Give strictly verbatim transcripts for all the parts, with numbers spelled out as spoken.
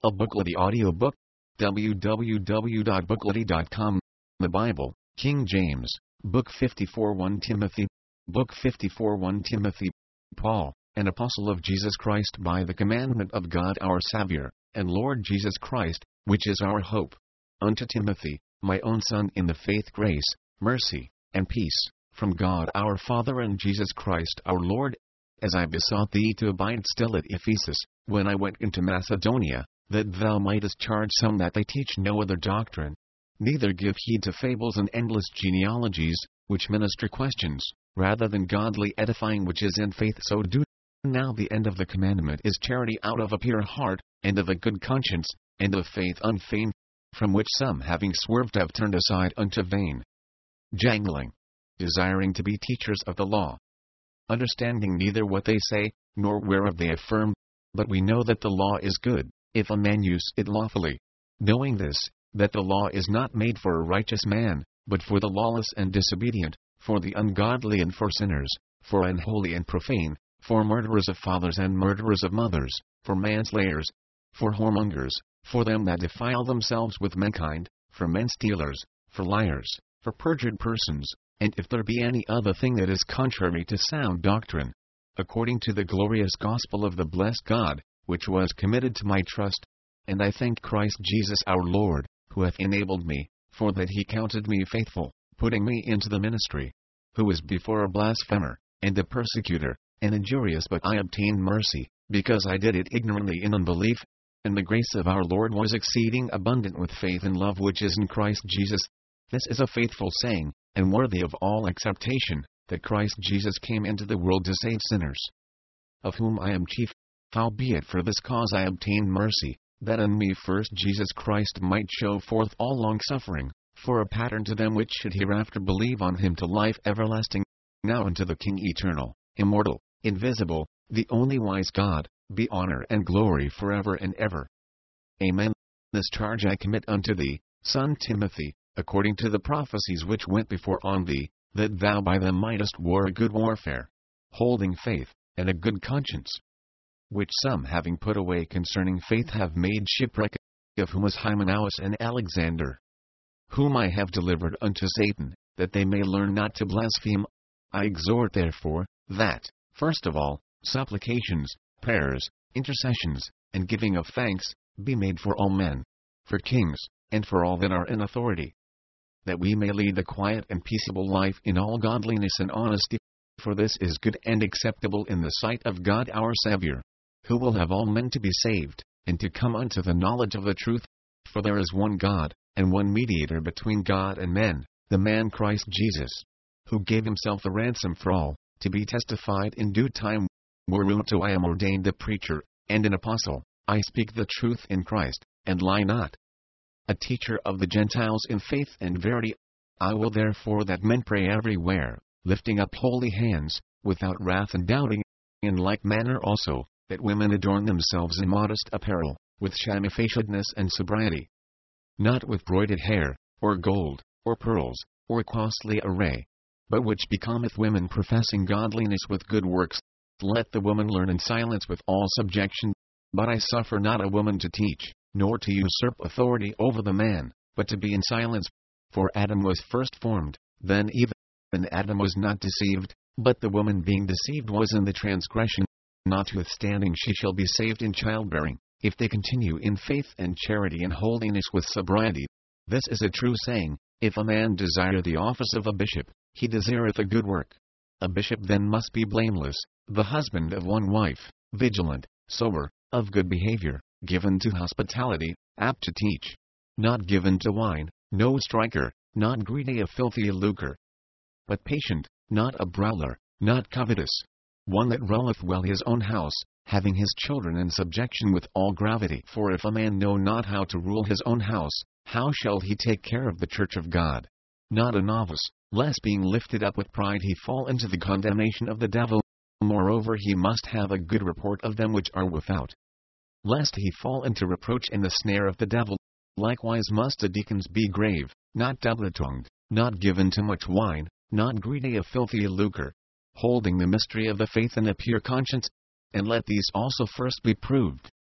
A Booklety audiobook. w w w dot booklety dot com. The Bible, King James, Book fifty-four First Timothy. Book fifty-four First Timothy. Paul, an apostle of Jesus Christ by the commandment of God our Savior, and Lord Jesus Christ, which is our hope. Unto Timothy, my own son in the faith, grace, mercy, and peace, from God our Father and Jesus Christ our Lord. As I besought thee to abide still at Ephesus, when I went into Macedonia, that thou mightest charge some that they teach no other doctrine, neither give heed to fables and endless genealogies, which minister questions, rather than godly edifying which is in faith, so do. Now the end of the commandment is charity out of a pure heart, and of a good conscience, and of faith unfeigned, from which some having swerved have turned aside unto vain jangling, desiring to be teachers of the law, understanding neither what they say, nor whereof they affirm. But we know that the law is good, if a man use it lawfully. Knowing this, that the law is not made for a righteous man, but for the lawless and disobedient, for the ungodly and for sinners, for unholy and profane, for murderers of fathers and murderers of mothers, for manslayers, for whoremongers, for them that defile themselves with mankind, for men stealers, for liars, for perjured persons, and if there be any other thing that is contrary to sound doctrine, according to the glorious gospel of the blessed God, which was committed to my trust. And I thank Christ Jesus our Lord, who hath enabled me, for that he counted me faithful, putting me into the ministry, who was before a blasphemer, and a persecutor, and injurious, but I obtained mercy, because I did it ignorantly in unbelief. And the grace of our Lord was exceeding abundant with faith and love which is in Christ Jesus. This is a faithful saying, and worthy of all acceptation, that Christ Jesus came into the world to save sinners, of whom I am chief. Howbeit for this cause I obtained mercy, that in me first Jesus Christ might show forth all longsuffering, for a pattern to them which should hereafter believe on him to life everlasting. Now unto the King eternal, immortal, invisible, the only wise God, be honor and glory forever and ever. Amen. This charge I commit unto thee, son Timothy, according to the prophecies which went before on thee, that thou by them mightest war a good warfare, holding faith, and a good conscience. Which some having put away concerning faith have made shipwreck, of whom was Hymenaeus and Alexander, whom I have delivered unto Satan, that they may learn not to blaspheme. I exhort therefore, that, first of all, supplications, prayers, intercessions, and giving of thanks, be made for all men, for kings, and for all that are in authority, that we may lead a quiet and peaceable life in all godliness and honesty, for this is good and acceptable in the sight of God our Savior, who will have all men to be saved, and to come unto the knowledge of the truth. For there is one God, and one mediator between God and men, the man Christ Jesus, who gave himself a ransom for all, to be testified in due time. Whereunto I am ordained a preacher, and an apostle, I speak the truth in Christ, and lie not, a teacher of the Gentiles in faith and verity. I will therefore that men pray everywhere, lifting up holy hands, without wrath and doubting. In like manner also, that women adorn themselves in modest apparel, with shamefacedness and sobriety, not with broided hair, or gold, or pearls, or costly array, but which becometh women professing godliness with good works. Let the woman learn in silence with all subjection. But I suffer not a woman to teach, nor to usurp authority over the man, but to be in silence. For Adam was first formed, then Eve. And Adam was not deceived, but the woman being deceived was in the transgression. Notwithstanding she shall be saved in childbearing, if they continue in faith and charity and holiness with sobriety. This is a true saying, if a man desire the office of a bishop, he desireth a good work. A bishop then must be blameless, the husband of one wife, vigilant, sober, of good behavior, given to hospitality, apt to teach, not given to wine, no striker, not greedy of filthy lucre, but patient, not a brawler, not covetous, one that ruleth well his own house, having his children in subjection with all gravity. For if a man know not how to rule his own house, how shall he take care of the church of God? Not a novice, lest being lifted up with pride he fall into the condemnation of the devil. Moreover he must have a good report of them which are without, lest he fall into reproach and the snare of the devil. Likewise must the deacons be grave, not double-tongued, not given to much wine, not greedy of filthy lucre, holding the mystery of the faith in a pure conscience. And let these also first be proved,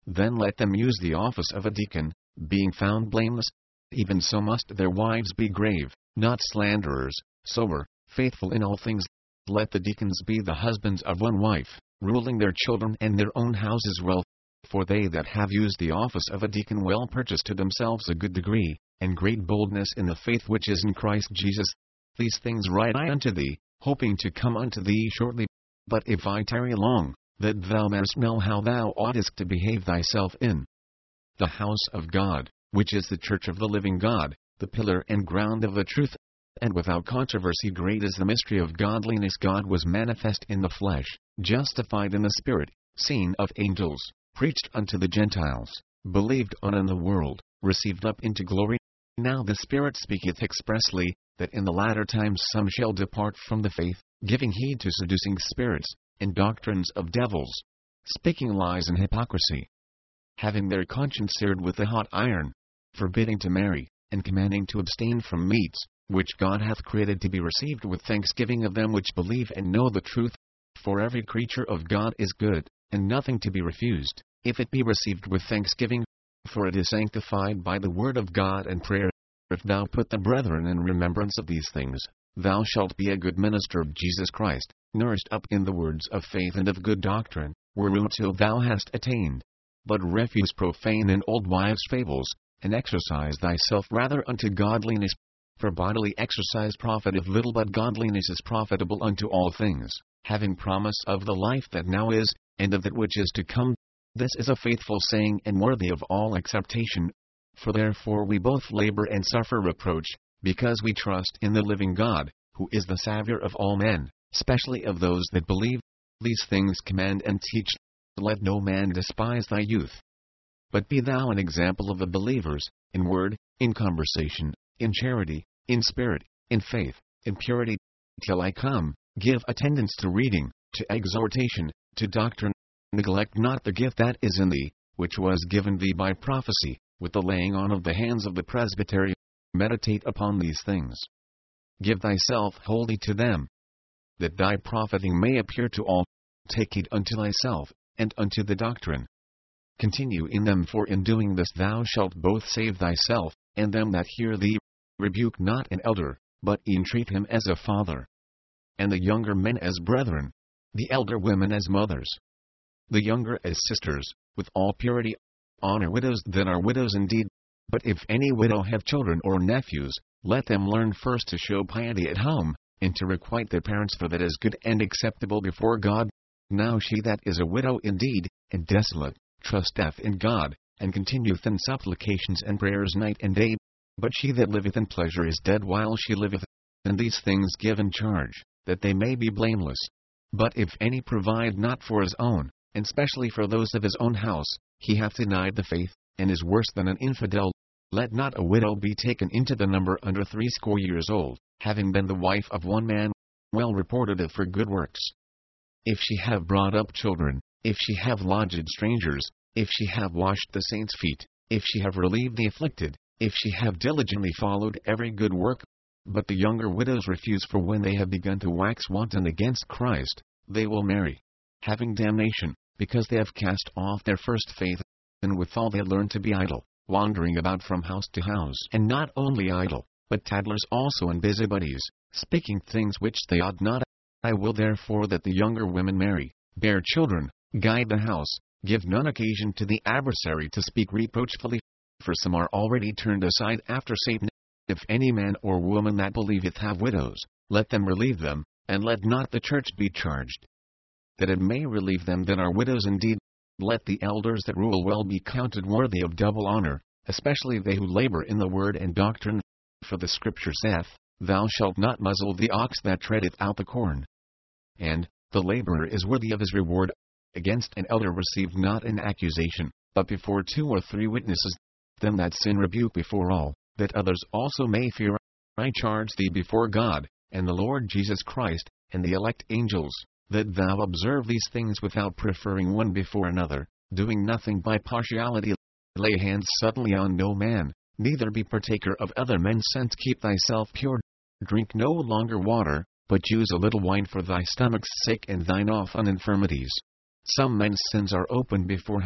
Then let them use the office of a deacon, being found blameless. Even so must their wives be grave, not slanderers, sober, faithful in all things. Let the deacons be the husbands of one wife, ruling their children and their own houses well. For they that have used the office of a deacon well purchase to themselves a good degree, and great boldness in the faith which is in Christ Jesus. These things write I unto thee, hoping to come unto thee shortly. But if I tarry long, that thou mayest know how thou oughtest to behave thyself in the house of God, which is the church of the living God, the pillar and ground of the truth. And without controversy great is the mystery of godliness. God was manifest in the flesh, justified in the Spirit, seen of angels, preached unto the Gentiles, believed on in the world, received up into glory. Now the Spirit speaketh expressly, that in the latter times some shall depart from the faith, giving heed to seducing spirits, and doctrines of devils, speaking lies and hypocrisy, having their conscience seared with a hot iron, forbidding to marry, and commanding to abstain from meats, which God hath created to be received with thanksgiving of them which believe and know the truth. For every creature of God is good, and nothing to be refused, if it be received with thanksgiving, for it is sanctified by the word of God and prayer. If thou put the brethren in remembrance of these things, thou shalt be a good minister of Jesus Christ, nourished up in the words of faith and of good doctrine, whereunto thou hast attained. But refuse profane and old wives' fables, and exercise thyself rather unto godliness. For bodily exercise profiteth little, but godliness is profitable unto all things, having promise of the life that now is, and of that which is to come. This is a faithful saying and worthy of all acceptation. For therefore we both labor and suffer reproach, because we trust in the living God, who is the Saviour of all men, specially of those that believe. These things command and teach. Let no man despise thy youth, but be thou an example of the believers, in word, in conversation, in charity, in spirit, in faith, in purity. Till I come, give attendance to reading, to exhortation, to doctrine. Neglect not the gift that is in thee, which was given thee by prophecy, with the laying on of the hands of the presbytery. Meditate upon these things. Give thyself wholly to them, that thy profiting may appear to all. Take heed unto thyself, and unto the doctrine. Continue in them, for in doing this thou shalt both save thyself, and them that hear thee. Rebuke not an elder, but entreat him as a father, and the younger men as brethren, the elder women as mothers, the younger as sisters, with all purity. Honor widows that are widows indeed. But if any widow have children or nephews, let them learn first to show piety at home, and to requite their parents, for that is good and acceptable before God. Now she that is a widow indeed, and desolate, trusteth in God, and continueth in supplications and prayers night and day. But she that liveth in pleasure is dead while she liveth. And these things give in charge, that they may be blameless. But if any provide not for his own, and specially for those of his own house, he hath denied the faith, and is worse than an infidel. Let not a widow be taken into the number under threescore years old, having been the wife of one man, well reported of for good works. If she have brought up children, if she have lodged strangers, if she have washed the saints' feet, if she have relieved the afflicted, if she have diligently followed every good work. But the younger widows refuse, for when they have begun to wax wanton against Christ, they will marry, having damnation, because they have cast off their first faith, and withal they learn to be idle, wandering about from house to house, and not only idle, but tattlers also and busybodies, speaking things which they ought not. I will therefore that the younger women marry, bear children, guide the house, give none occasion to the adversary to speak reproachfully, for some are already turned aside after Satan. If any man or woman that believeth have widows, let them relieve them, and let not the church be charged, that it may relieve them that are widows indeed. Let the elders that rule well be counted worthy of double honor, especially they who labor in the word and doctrine. For the Scripture saith, Thou shalt not muzzle the ox that treadeth out the corn. And, the laborer is worthy of his reward. Against an elder receive not an accusation, but before two or three witnesses. Them that sin rebuke before all, that others also may fear. I charge thee before God, and the Lord Jesus Christ, and the elect angels, that thou observe these things without preferring one before another, doing nothing by partiality. Lay hands suddenly on no man, neither be partaker of other men's sins. Keep thyself pure. Drink no longer water, but use a little wine for thy stomach's sake and thine often infirmities. Some men's sins are open beforehand,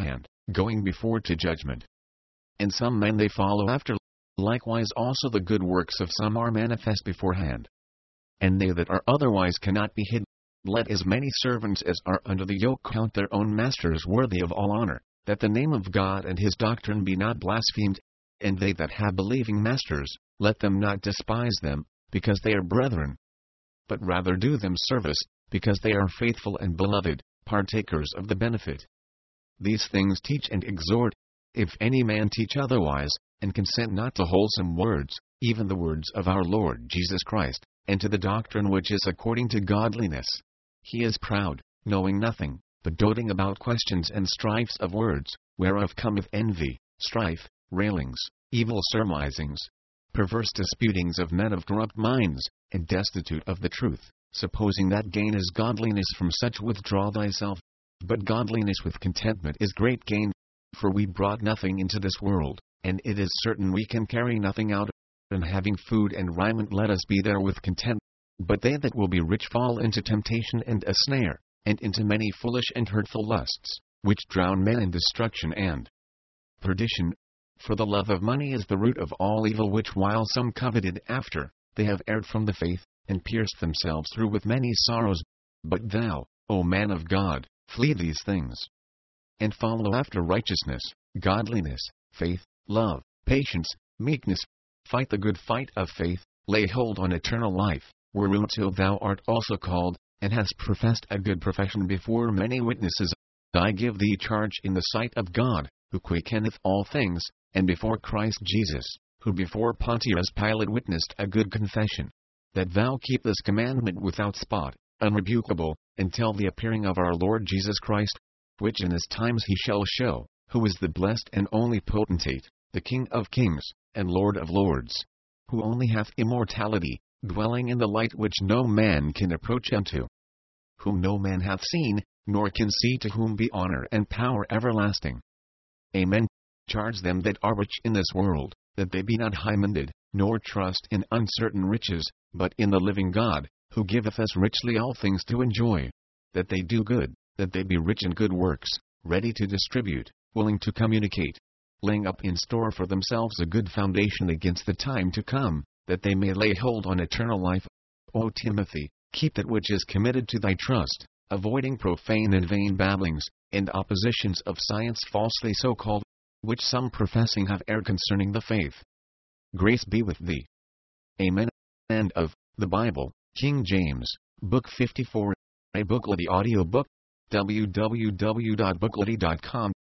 going before to judgment. And some men they follow after, likewise also the good works of some are manifest beforehand. And they that are otherwise cannot be hid. Let as many servants as are under the yoke count their own masters worthy of all honor, that the name of God and his doctrine be not blasphemed. And they that have believing masters, let them not despise them, because they are brethren, but rather do them service, because they are faithful and beloved, partakers of the benefit. These things teach and exhort. If any man teach otherwise, and consent not to wholesome words, even the words of our Lord Jesus Christ, and to the doctrine which is according to godliness, he is proud, knowing nothing, but doting about questions and strifes of words, whereof cometh envy, strife, railings, evil surmisings, perverse disputings of men of corrupt minds, and destitute of the truth, supposing that gain is godliness. From such withdraw thyself. But godliness with contentment is great gain. For we brought nothing into this world, and it is certain we can carry nothing out. And having food and raiment let us be there with content. But they that will be rich fall into temptation and a snare, and into many foolish and hurtful lusts, which drown men in destruction and perdition. For the love of money is the root of all evil, which while some coveted after, they have erred from the faith, and pierced themselves through with many sorrows. But thou, O man of God, flee these things, and follow after righteousness, godliness, faith, love, patience, meekness. Fight the good fight of faith, lay hold on eternal life, whereunto thou art also called, and hast professed a good profession before many witnesses. I give thee charge in the sight of God, who quickeneth all things, and before Christ Jesus, who before Pontius Pilate witnessed a good confession, that thou keep this commandment without spot, unrebukable, until the appearing of our Lord Jesus Christ, which in his times he shall show, who is the blessed and only potentate, the King of kings, and Lord of lords, who only hath immortality, dwelling in the light which no man can approach unto, whom no man hath seen, nor can see, to whom be honor and power everlasting. Amen. Charge them that are rich in this world, that they be not high-minded, nor trust in uncertain riches, but in the living God, who giveth us richly all things to enjoy. That they do good, that they be rich in good works, ready to distribute, willing to communicate, laying up in store for themselves a good foundation against the time to come, that they may lay hold on eternal life. O Timothy, keep that which is committed to thy trust, avoiding profane and vain babblings, and oppositions of science falsely so called, which some professing have erred concerning the faith. Grace be with thee. Amen. End of the Bible, King James, Book fifty-four, a Booklety audio book, w w w dot booklety dot com.